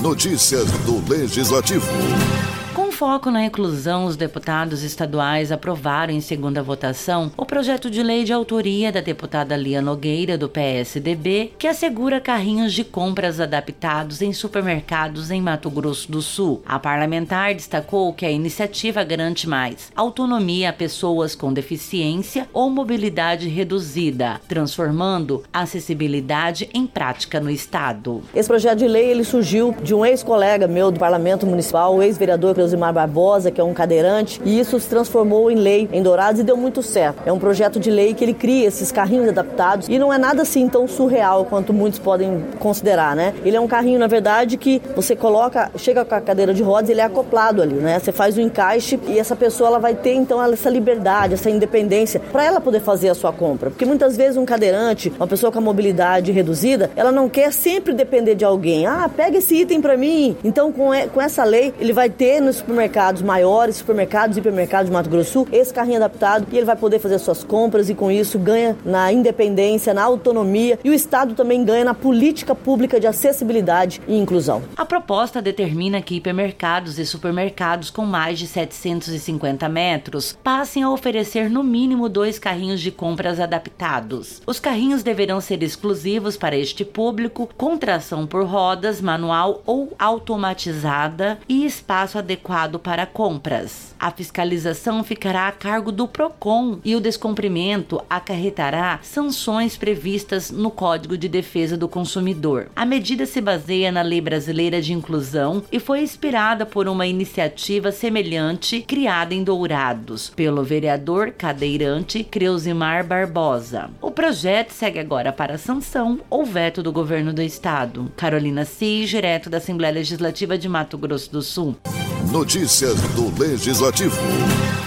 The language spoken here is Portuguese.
Notícias do Legislativo. Com foco na inclusão, os deputados estaduais aprovaram em segunda votação o projeto de lei de autoria da deputada Lia Nogueira, do PSDB, que assegura carrinhos de compras adaptados em supermercados em Mato Grosso do Sul. A parlamentar destacou que a iniciativa garante mais autonomia a pessoas com deficiência ou mobilidade reduzida, transformando a acessibilidade em prática no estado. Esse projeto de lei ele surgiu de um ex-colega meu do Parlamento Municipal, o ex-vereador Creusimar Barbosa, que é um cadeirante, e isso se transformou em lei em Dourados e deu muito certo. É um projeto de lei que ele cria esses carrinhos adaptados e não é nada assim tão surreal quanto muitos podem considerar, né? Ele é um carrinho, na verdade, que você coloca, chega com a cadeira de rodas, ele é acoplado ali, né? Você faz o encaixe e essa pessoa ela vai ter, então, essa liberdade, essa independência para ela poder fazer a sua compra. Porque muitas vezes um cadeirante, uma pessoa com a mobilidade reduzida, ela não quer sempre depender de alguém. Ah, pega esse item para mim. Então, com essa lei, ele vai ter nos supermercados maiores, supermercados e hipermercados de Mato Grosso do Sul, esse carrinho adaptado e ele vai poder fazer suas compras e com isso ganha na independência, na autonomia e o Estado também ganha na política pública de acessibilidade e inclusão. A proposta determina que hipermercados e supermercados com mais de 750 metros passem a oferecer no mínimo 2 carrinhos de compras adaptados. Os carrinhos deverão ser exclusivos para este público, com tração por rodas, manual ou automatizada e espaço adequado para compras. A fiscalização ficará a cargo do PROCON e o descumprimento acarretará sanções previstas no Código de Defesa do Consumidor. A medida se baseia na Lei Brasileira de Inclusão e foi inspirada por uma iniciativa semelhante criada em Dourados pelo vereador cadeirante Creusimar Barbosa. O projeto segue agora para a sanção ou veto do governo do estado. Carolina Cis, direto da Assembleia Legislativa de Mato Grosso do Sul. Notícias do Legislativo.